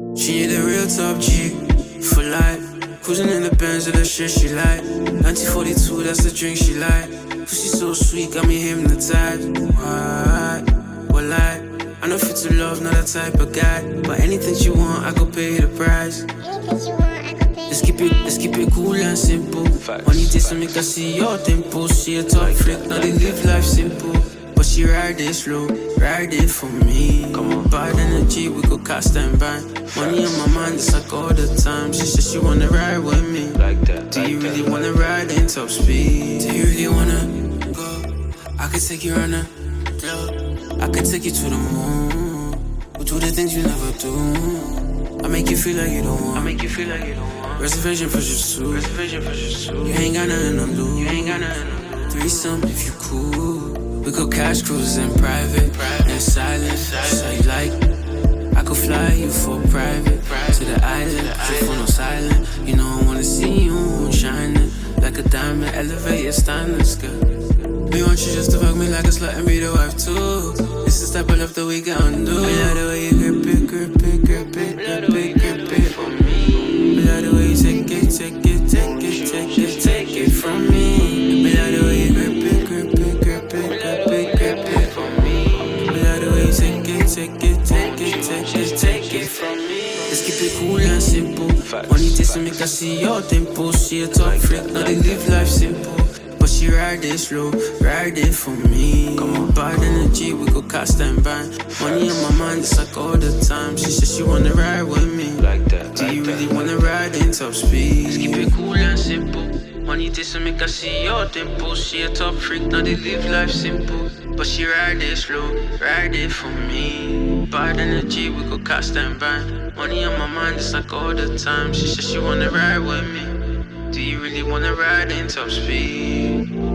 She need a real top G for life. Cruising in the Benz of the shit she like. 1942, that's the drink she like. Pussy so sweet, got me hypnotized. Why? What lie? I know fit to love, not that type of guy. But anything you want, I go pay the price. Let's keep it cool and simple. Money this make her see your tempo. She a top freak, now they live life simple. But she ride it slow, ride it for me. Come on, bad energy, we go cast and bind. Money on my mind, it's like all the time. She said she wanna ride with me. Like that. Do you really wanna ride in top speed? Do you really wanna go? I could take you on a floor. I could take you to the moon. We'll do the things you never do. I make you feel like you don't want. Reservation for just two. You ain't got nothing to do. Threesome if you cool. We go cash cruise in private and silent. Just how you like. I could fly you for private to the island. Put your phone on silent. You know I wanna see you shining like a diamond. Elevate your standards, girl. Me want you just to fuck me like a slut and be the wife too. This is the type of love that we can undo. I love the way you grip it for me. I love the way you take it from me. I love the way you grip it for me. I love the way you take it from me. Let's keep it cool and simple. Money this make her see your tempo. She a top freak, now they live life simple. But she ride it slow, ride it for me. Come on, bad energy, we go cast and bind. Money on my mind, it's like all the time. She said she wanna ride with me. Like that. Do you really wanna ride in top speed? Let's keep it cool and simple. Money this make her see your tempo. She a top freak, now they live life simple. But she ride it slow, ride it for me. Bad energy, we go cast and bind. Money on my mind, it's like all the time. She said she wanna ride with me. Do you really wanna ride in top speed?